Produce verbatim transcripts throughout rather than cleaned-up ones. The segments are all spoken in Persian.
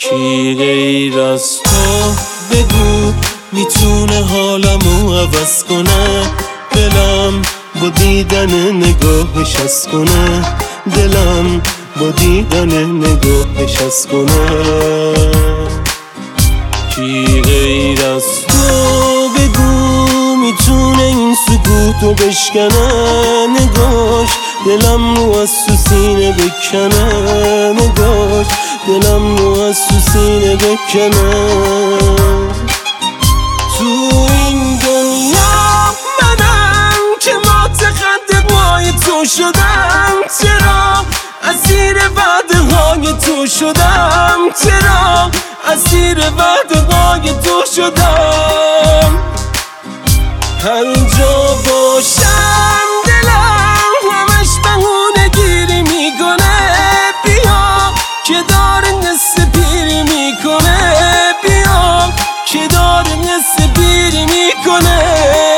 کی غیر از تو بگو میتونه حالمو عوض کنه؟ دلم با دیدن نگاهش از کنه، دلم با دیدن نگاهش از کنه. کی غیر از تو بگو میتونه این سکوتو بشکنه؟ نگاش دلم رو از تو سینه بکنه، نگاش دلم رو از تو سینه بکنه. تو این دنیا منم که متخد پای تو شدم، چرا اسیر وعده های تو شدم، چرا اسیر وعده های تو شدم. هر جا باشم دلم همش بهونه گیری میکنه، بیا که داره نصف پیری میکنه، بیا که داره نصف پیری میکنه.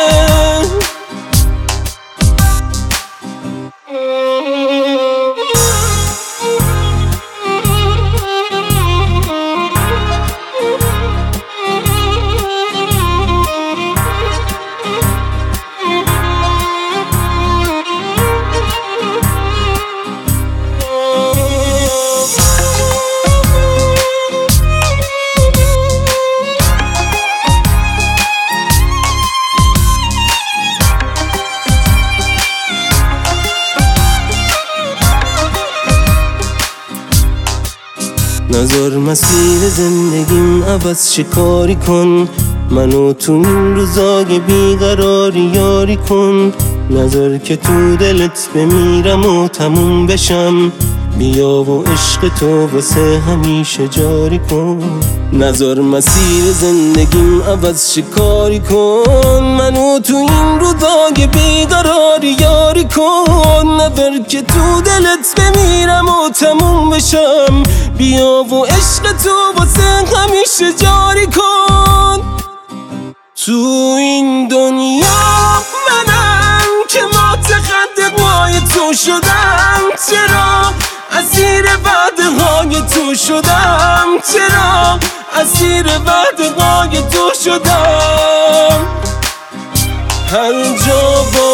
نذار مسیر زندگیم عوض شکاری کن، منو تو این روزای بیقراری یاری کن. نذار که تو دلت بمیرم و تموم بشم، بیا و عشق تو واسه همیشه جاری کن. نذار مسیر زندگیم عوض شکاری کن، منو تو این روزای بیقراری یاری کن. نذار که تو دلت بمیرم و تموم بشم، بیا و عشق تو واسه همیشه جاری کن. تو این دنیا منم که متخد پای تو شدم، چرا اسیر وعده های تو شدم، چرا اسیر وعده های تو شدم. هر جا